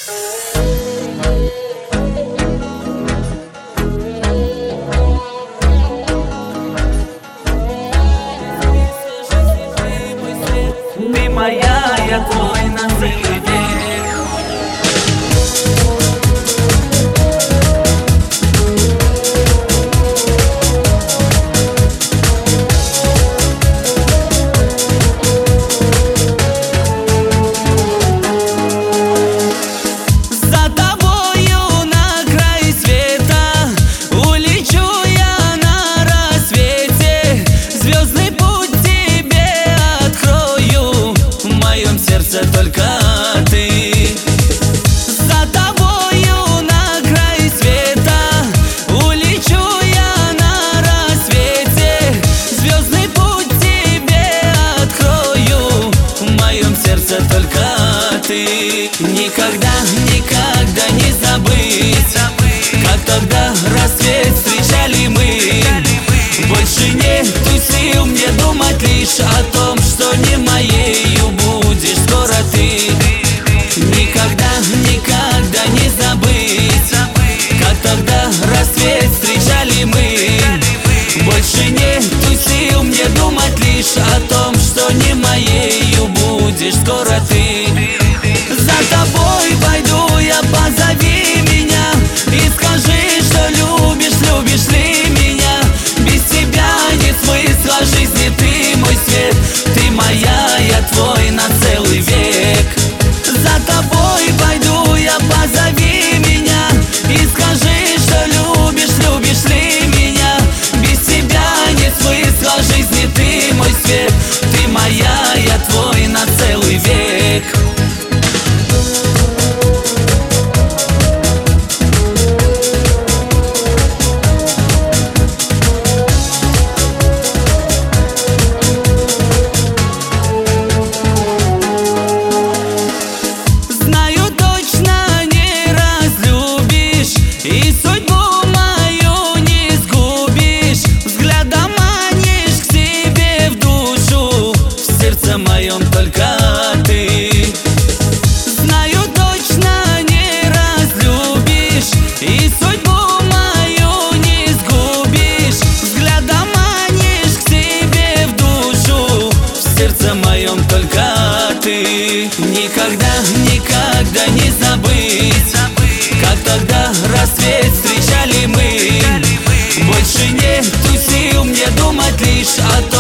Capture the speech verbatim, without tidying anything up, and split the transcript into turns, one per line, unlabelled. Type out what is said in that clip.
Ты моя, я твой на целый век. За тобою на край света улечу я на рассвете. Звездный путь тебе открою, в моем сердце только ты. За тобою на край света улечу я на рассвете. Звездный путь тебе открою, в моем сердце только ты. Никогда, никогда не забыть, как тогда рассвет встречали мы. Больше нету сил мне думать лишь о том, что не моею будешь скоро ты. Никогда, никогда не забыть, как тогда рассвет встречали мы. Больше нету сил мне думать лишь о том, что не моею будешь скоро ты. За тобой пойду я, позови меня и скажи, что любишь, любишь ли меня. Без тебя нет смысла жизни, ты мой свет. Ты моя, я твой на целый век. За тобой пойду я, позови меня и скажи, что любишь, любишь ли меня. Без тебя нет смысла жизни, ты мой свет. Ты моя, я твой на целый век. И судьбу мою не сгубишь, взглядом манишь к себе в душу, в сердце моем только ты. Знаю точно не разлюбишь, и судьбу мою не сгубишь, взглядом манишь к себе в душу, в сердце моем только ты. Никогда, никогда не забыть, как тогда рассвет встречали мы. Больше нету сил мне думать лишь о том,